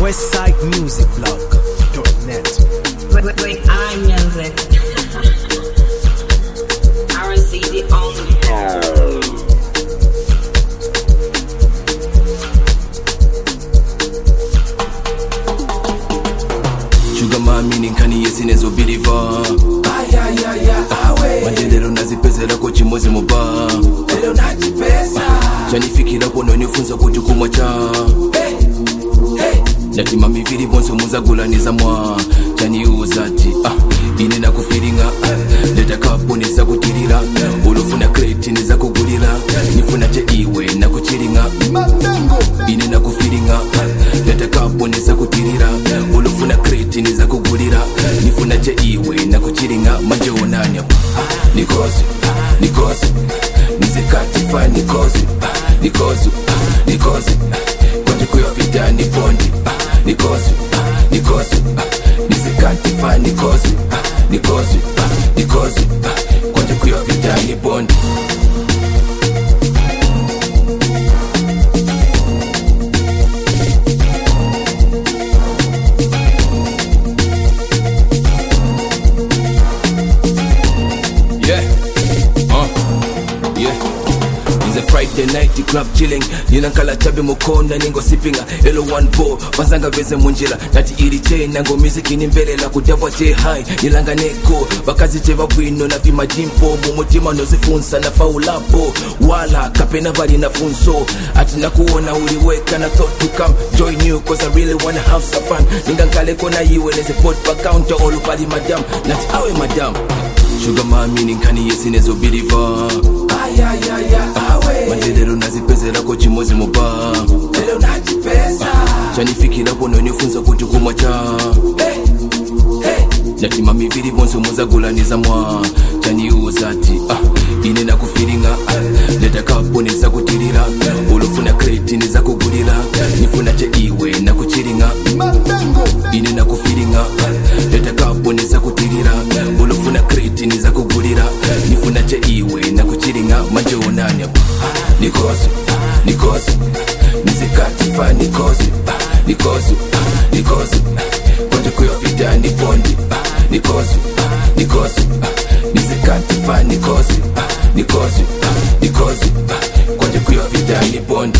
westsidemusicblog.net. Great eye music. RC the only. Sugar mami ninkani yesinezo biliva. Manjelero nazipezela ko chimozi muba. Lelo najipesa. Chanifikira pono nifunza kuti kumwacha. Nati mami vili bonso muzagulaniza mwa. Chaniuza ati ine nakufiringa. Leta kapo niza kutirira. Ulufuna kreti niza kugulira. Nifuna che iwe nakuchiringa. Ine nakufiringa. Leta kapo niza kutirira. Ulufuna kreti niza kugulira. Nifuna che iwe nakuchiringa. Manje onanya Nikosi nizikatify Nikosi Konje kuyofita nipondi Nikosi nizikatify Nikosi Konje kuyofita nipondi. Friday night club chilling ninankala chabe mukonda ningo sipinga elo one ball bazanga veze munjira nati iri chain nango music nimbelela kudabwa che high nilanga neko bakazi che babwino na vima jimpo mumutima nozifunsa na faulapo wala kapena bali na funso ati nakuona uliweka na thought to come join you cause I really wanna have some fun ningankale kona iwe neze pot pa counter all body madam nati awe madam Sugar mami ninkani yesinezo biliva. Manjelero nazipezela ko chimozi muba. Lelo najipesa. Chanifikira pono nifunza kuti kumwacha. Nati mami vili bonso muzagulaniza mwa. Chaniuza ati ine nakufiringa. Leta kapo niza kutirira. Ulufuna kreti niza kugulira. Nifuna che iwe nakuchiringa. Ine nakufiringa. Leta kapo niza kutirira. Ulufuna kreti niza kugulira. Nifuna che iwe nakuchiringa. Manje onanya Nikosi nizikatify Nikosi Konje kuyofita nipondi Nikosi nizikatify Nikosi Konje kuyofita nipondi.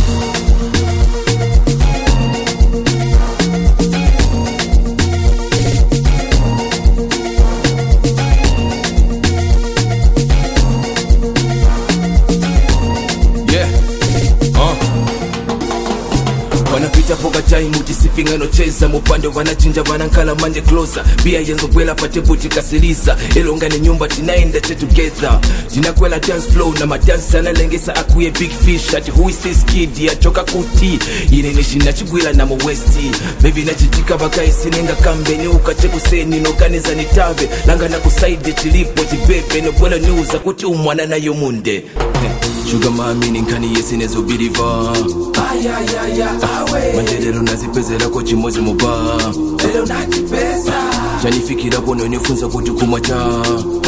Wanapita poka chai muti sipinga no cheza mupande wanachinja wanankala manje closer bia yenzo kwela pate puti kasilisa elongane nyumba tinaenda che together tinakwela dance flow na madansa analengesa akuye big fish ati who is this kid ya choka kuti ine nishina chigwila na mo westi baby nachitika bakaisinenga kambe ni ukachekuseni no kaneza nitabe langa na kusaide chilipo chibebe no bwela news kuti umwana nayo munde. Sugar mami ninkani yesinezo biliva. Manjelero nazipezela ko chimozi muba. Lelo najipesa. Chanifikira pono nifunza kuti kumwacha.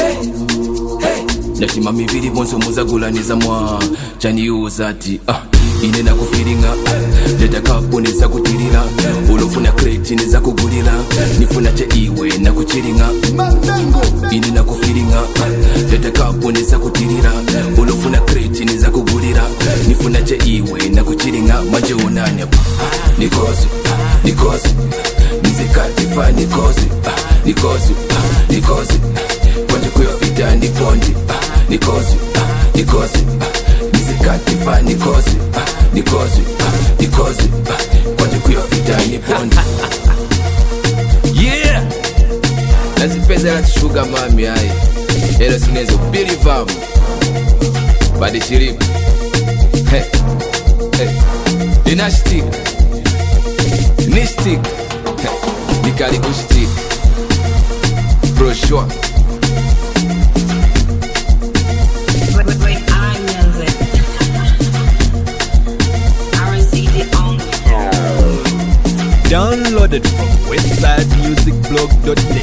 Nati mami vili bonso muzagulaniza mwa. Chaniuza ati ine nakufiringa. Leta kapo niza kutirira. Ulufuna kreti niza kugulira. Nifuna che iwe nakuchiringa. Ine nakufiringa. Leta kapo niza kutirira. Ulufuna kreti niza kugulira. Nifuna che iwe nakuchiringa. Manje onanya Nikosi nizikatify Nikosi Konje kuyofita nipondi Nikosi nizikatify Nikosi Konje kuyofita nipondi. Yeah nazipezela Sugar mami ayi elo sinezo bilivamu badi shiripu Dinastic Nistic Nikali Ustic Brochure. Great eye music. RC the only. Downloaded from westsidemusicblog.net.